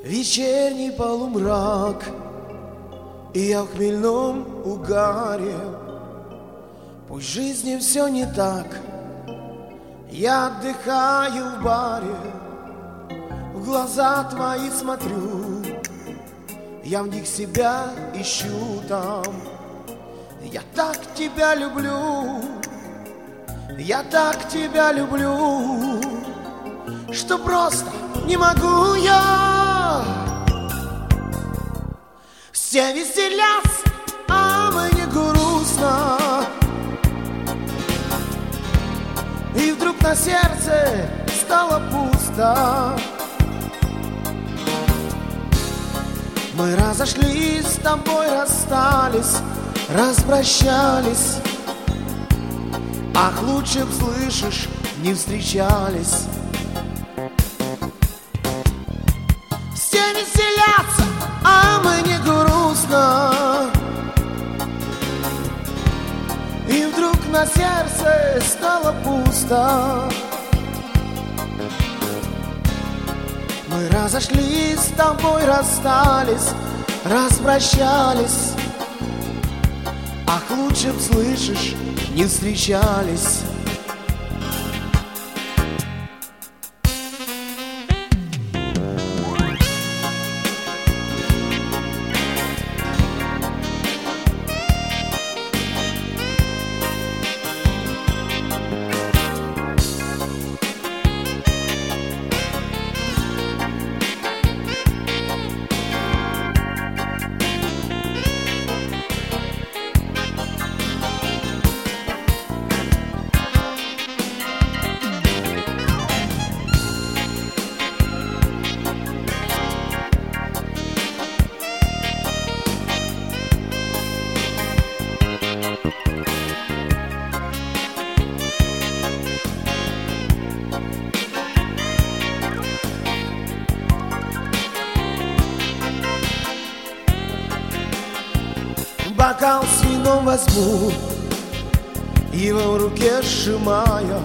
Вечерний полумрак, и я в хмельном угаре. Пусть в жизни все не так, я отдыхаю в баре. В глаза твои смотрю, я в них себя ищу там. Я так тебя люблю, я так тебя люблю, что просто не могу я. Все веселятся, а мне грустно. И вдруг на сердце стало пусто. Мы разошлись, с тобой расстались, распрощались. Ах, лучше б, слышишь, не встречались. Все веселятся, а мне грустно. И вдруг на сердце стало пусто. Мы разошлись, с тобой расстались, распрощались. Ах, лучше б, слышишь, не встречались. Бокал с вином возьму, его в руке сжимая.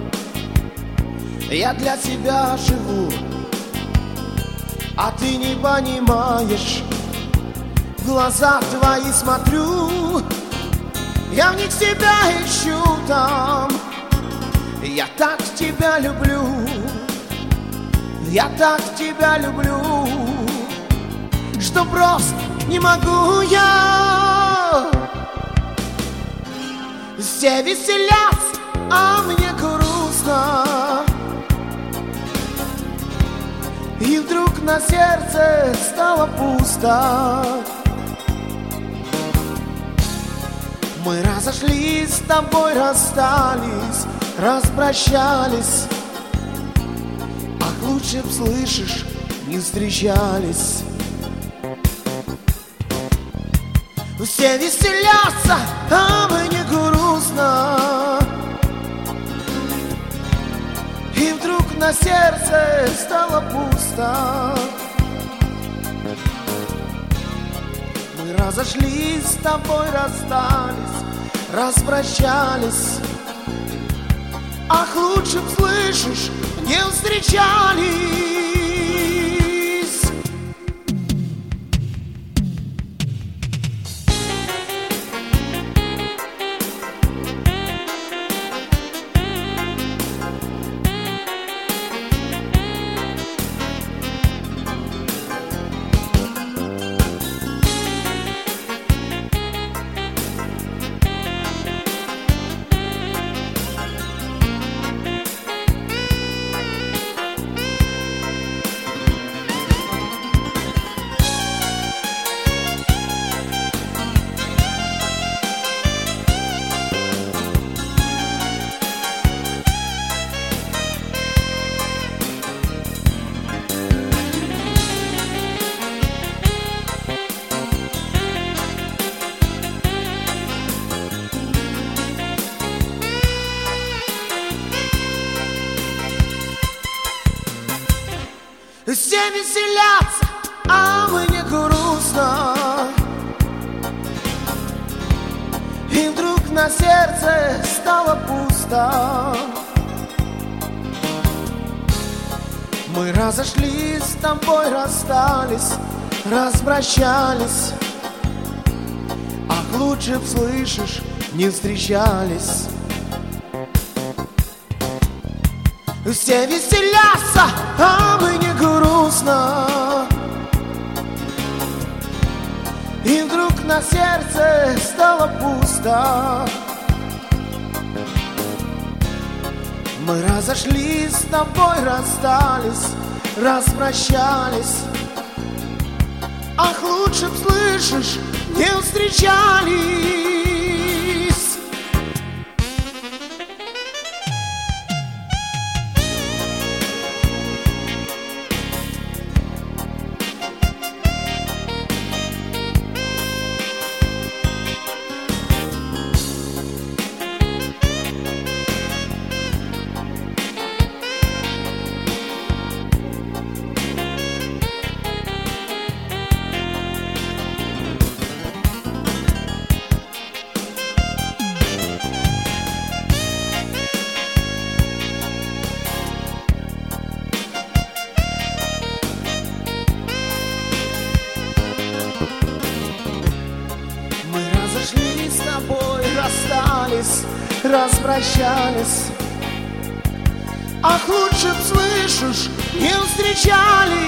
Я для тебя живу, а ты не понимаешь. В глаза твои смотрю, я в них себя ищу там. Я так тебя люблю, я так тебя люблю, что просто не могу я. Все веселятся, а мне грустно. И вдруг на сердце стало пусто. Мы разошлись, с тобой расстались, распрощались. Ах, лучше б, слышишь, не встречались. Все веселятся, а мне грустно. И вдруг на сердце стало пусто. Мы разошлись, с тобой расстались, распрощались. Ах, лучше б, слышишь, не встречались. Все веселятся, а мне грустно. И вдруг на сердце стало пусто. Мы разошлись с тобой, расстались, распрощались. Ах, лучше б, слышишь, не встречались. Все веселятся, а мы не грустно. И вдруг на сердце стало пусто. Мы разошлись с тобой, расстались, распрощались. Ах, лучше б, слышишь, не встречались. С тобой расстались, распрощались. Ах, лучше б, слышишь, не встречались.